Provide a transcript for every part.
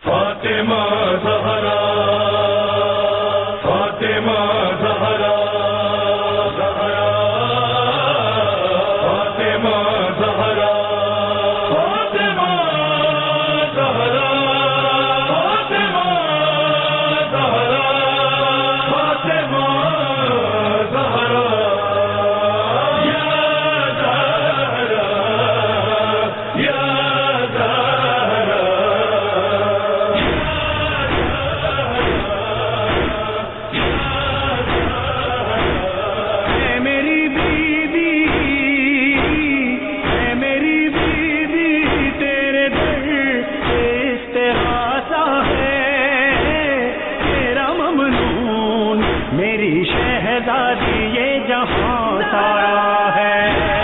فاطمہ زہرا فاطمہ زہرا زہرا فاطمہ زہرا فاطمہ زہرا فاطمہ زہرا فاطمہ زہرا یا زہرا یا میری شہزادی یہ جہاں سارا ہے،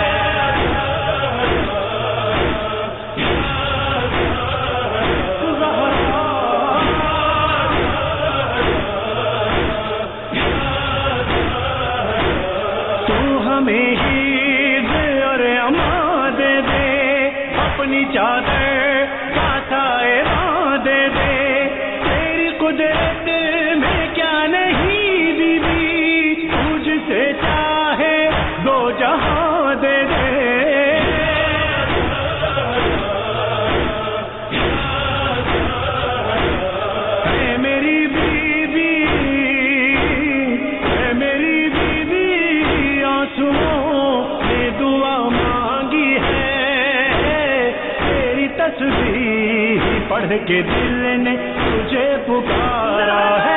تو ہمیں عید اور اما دے دے، اپنی چادر کا سایہ دے دے، تیری قدرت میں کیا نہیں سے چاہے دو جہاں دے دے، اے میری بیوی اے میری بیوی، آنسوؤں نے دعا مانگی ہے، تیری تسبیح پڑھ کے دل نے تجھے پکارا ہے،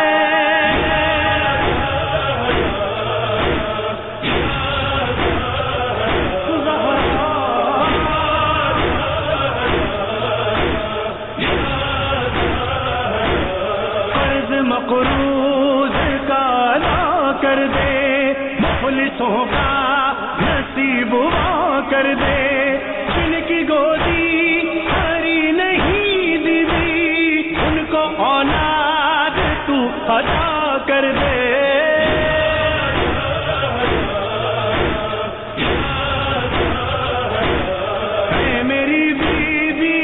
مقروض کا ادا کر دے، مخلصوں کا نصیب وا کر دے، جن کی گودی ہری نہیں دیوی، ان کو اولاد تو عطا کر دے، اے میری بیوی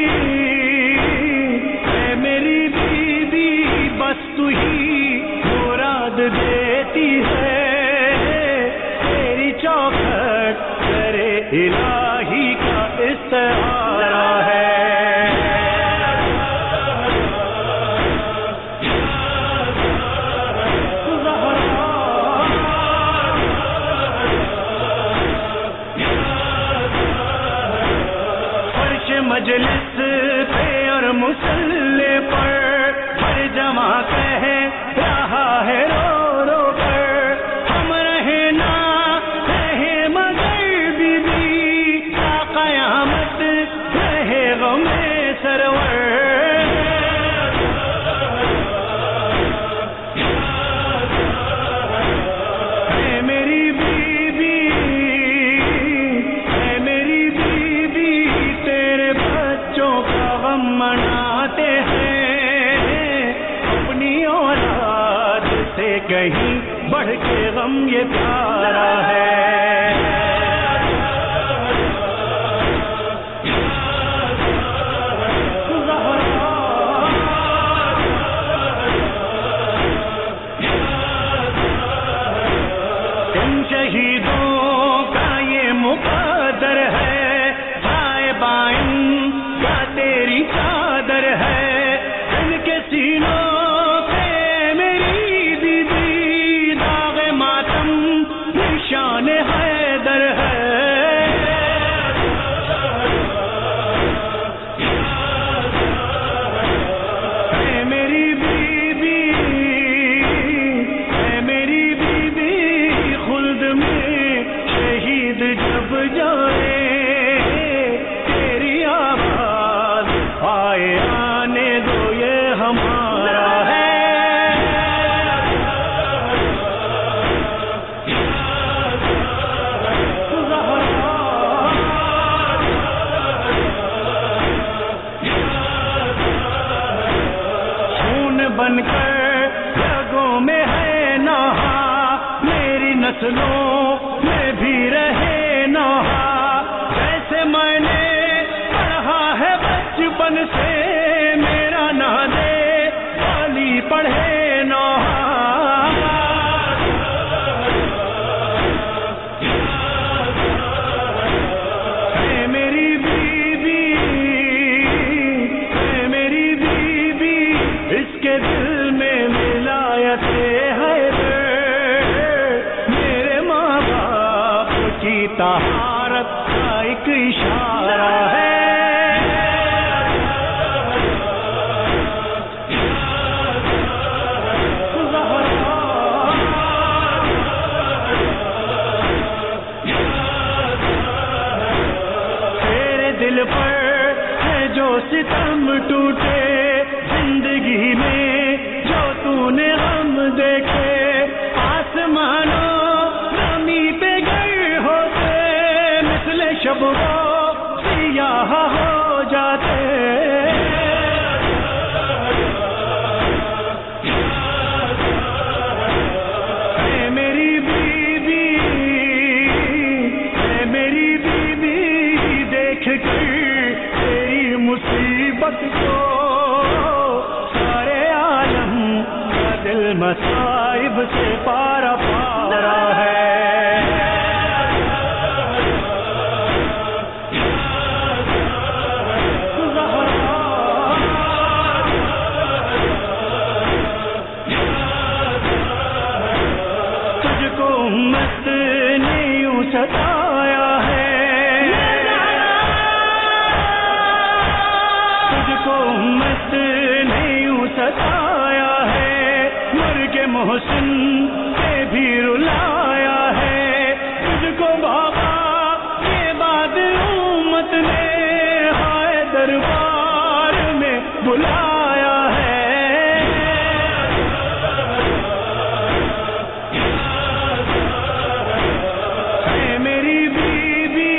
اے میری بیوی، بس تو ہی مراد دیتی ہے، تیری چوکھٹ کرے الہی کا استعارہ ہے، فرش مجلس پہ اور مصلی پر ہر جمع کہہ رہا ہے رو رو کر، ہم رہے نہ رہے مگر بیوی، تا قیامت رہے غم سرور، اے میری بیوی اے میری بیوی، تیرے بچوں کا غم مناتے ہیں، اپنی اولاد سے کہیں بڑھ کے غم یہ پیارا ہے، ان شہیدوں کا یہ مقدر ہے، دائیں بائیں کا تیری چادر ہے، ان کے سینوں پہ میری بیوی داغ ماتم نشان حیدر ہے، اے میری بیوی اے میری بیوی، خلد میں شہید جب جائے، تیری آواز آئے آنے دو، یہ ہمارا ہے، خون بن کر رگوں میں ہے نہا، میری نسلوں میں بھی رہے نہا، جیسے میں نے پڑھا ہے بچپن سے، میرا نہ دے کے دل میں ولایت حیدر، میرے ماں باپ کی طہارت کا ایک اشارہ ہے۔ دل پر ہے جو ستم ٹوٹے، زندگی میں جو تو نے غم دیکھے، آسمانوں زمین پہ گر ہوتے، مثل شب وہ سیاہ ہو جاتے۔ اے میری بیوی، اے میری بیوی، دیکھ کر تیری مصیبت کو سارے عالم کا دل مصائب سے پارا پارا ہے۔ تجھ کو امت نے یوں ستایا ہے، امت نے یوں ستایا ہے، مر کے محسن سے بھی رلایا ہے، تجھ کو بابا کے بعد امت نے ہائے دربار میں بلایا ہے۔ اے میری بیوی،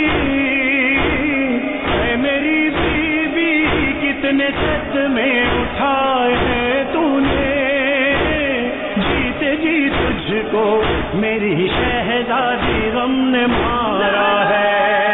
اے میری بیوی، کتنے صدمے اٹھائے ہیں تو نے، جیتے جی تجھ کو میری شہزادی غم نے مارا ہے۔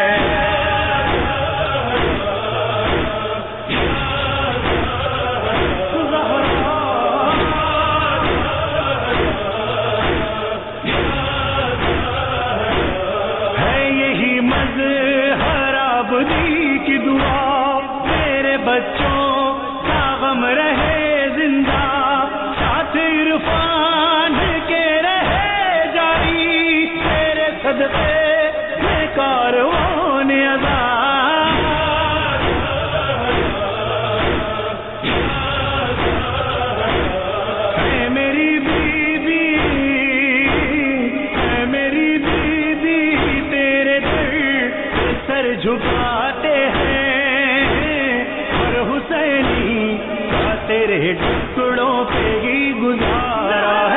ہے یہی مظہر عبدی کی دعا، تیرے بچوں کا غم رہے زندہ، ساتھ عرفان کے رہے جاری، تیرے صدقے میں کاروان ادا۔ اے میری بیوی، اے میری بیوی، تیرے در پہ سر جھکاتے ہیں، اور حسینی کا تیرے ٹکڑوں پہ ہی گزارا